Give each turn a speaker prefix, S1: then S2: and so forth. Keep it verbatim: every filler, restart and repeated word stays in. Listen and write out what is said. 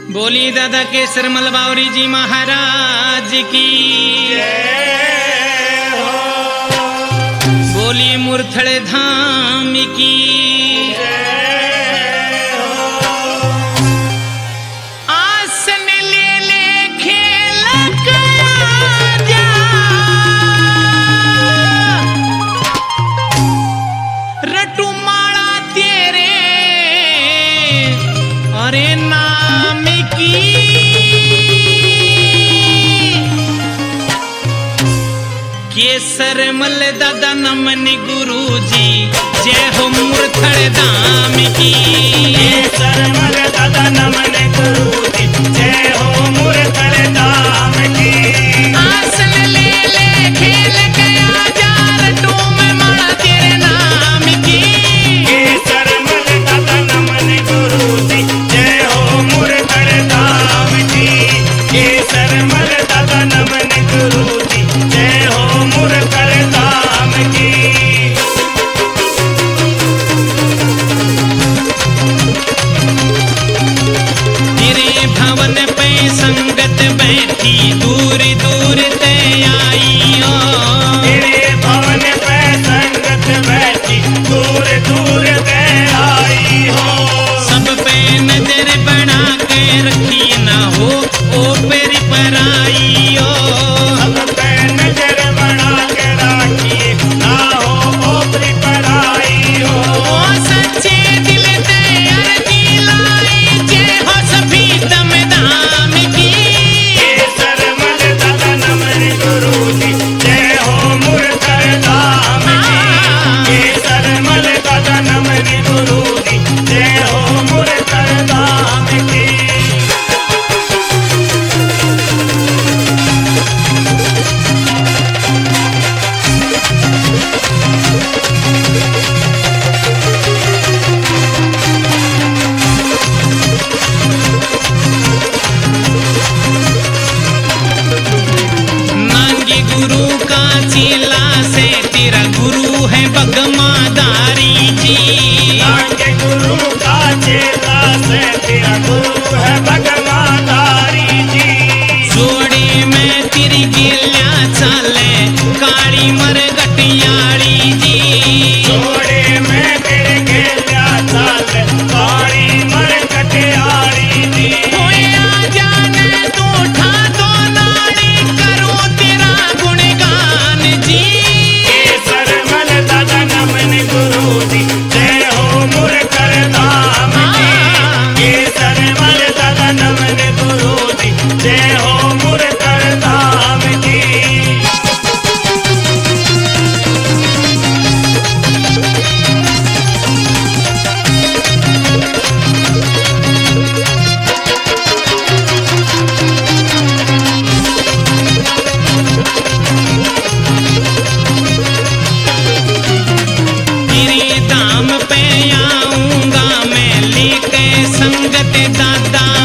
S1: बोली दादा केसर मलबावरी जी महाराज की
S2: जय हो।
S1: बोली मुरथल धाम की
S2: जय हो।
S1: आसन ले ले खेल कर जा रटू माला तेरे अरे नाम की केसर मल दादा नमन गुरु जी जय हो मुरथल धाम की
S2: केसर मल दादा नमन गुरु जी जय हो मुरथल धाम की
S1: आसन ले ले खेल गया जार टूम माला तेरे नाम की
S2: केसर मल दादा नमन गुरु जी जय हो मुरथल धाम की केसर मल दादा नमन गुरु जी जय हो मुरथल धाम की
S1: तेरे भवन पे संगत बैठी दूर दूर ते आई हो
S2: तेरे भवन पे संगत बैठी दूर दूर ते आई हो
S1: सब पे नजर बना के रखी ना हो ओ पेरी पर आई हो
S2: सब पे नजर बना के राखिए ना हो ओपरी पर आई हो
S1: ओ सच्चे दिल ते अर्जी लाई जय हो सभी दम दाम की
S2: केसर मल दादा नमन गुरु जी जय हो मुरथल धाम की केसर मल दादा नमन गुरु जी जय हो मुरथल धाम की
S1: नांगे गुरु का चेला से तेरा गुरु है बगमादारी जी
S2: नांगे गुरु का चेला से तेरा गुरु है भगवादारी जी
S1: जोड़े में तेरी गेल्या चाले काली मर गटियाड़ी जी
S2: जोड़े में तेरे गेल्या चाल काली मर कटियारी जी
S1: होया जाने तू ठा दो नाड़ी करो तेरा गुणगान जी
S2: केसर मल दादा नमन गुरु जी जय हो मुरथल धाम की केसर मल दादा नमन गुरु जी जय हो मुरथल धाम की
S1: तेरे दाम पे आऊंगा मैं लेके संगत दादा